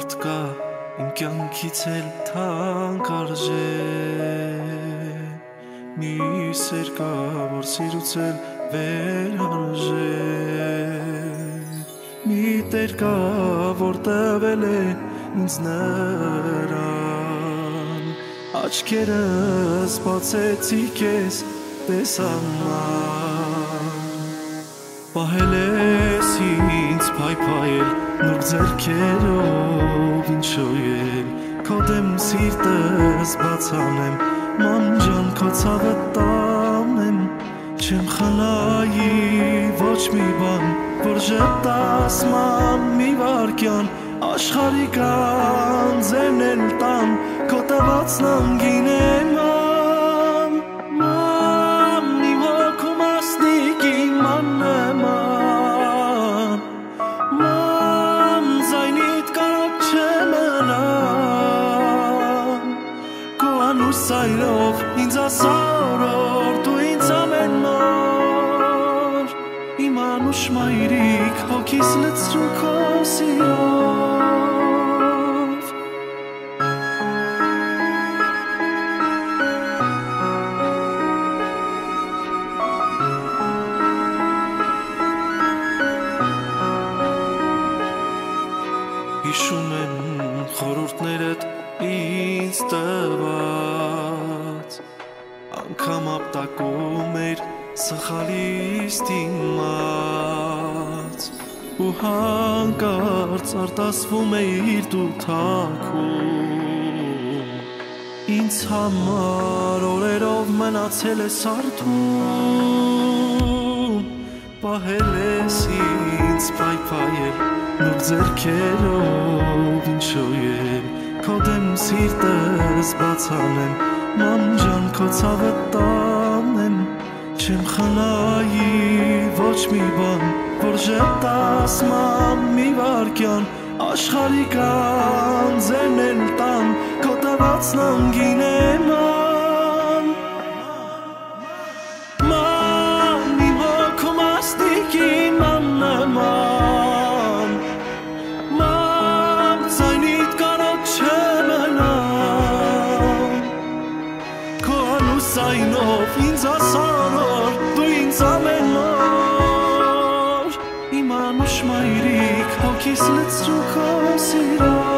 մարդ կա իմ կյանքից էլ թանկարժե մի սեր կա որ սիրուց էլ վերարժե մի տեր կա որ տվել է ինձ նրան աչքերս բացեցի քեզ տեսանալ պահել ես ինձ փայփայել նուրբ ձեռքերով ինչու էլ քո դեմ սիրտս բացանեմ մանջան քո ցավը տանեմ չեմ խնայի ոչ մի բան որ ժպտաս ման մի վարքյան աշխարհի կանձեն էլ տան քո տված նանգին Սայրով ինձ ասարոր դու ինձ ամեն նոր իմ անուշ մայրիկ հոգիս լցրու քո սիրով հիշում եմ խորհուրդներդ ինձ տված անգամ ապտակում էր սխալից դիմաց ու հանկարծ արտասվում էիր դու թաքուն ինձ համար օրերով մնացել ես արթուն պահել ես ինձ փայփայել նուրբ ձեռքերով ինչու էլ քո դեմ սիրտս բացանեմ մանջան քո ցավը տանեմ չեմ խնայի ոչ մի բան որ ժպտաս ման մի վարքյան աշխարհի կանձեն էլ տան քո տված նանգին Սայնով ինձ ասանոր դու ինձ ամեն նոր իմ անուշ մայրիկ հոգիս լցրու քո սիրով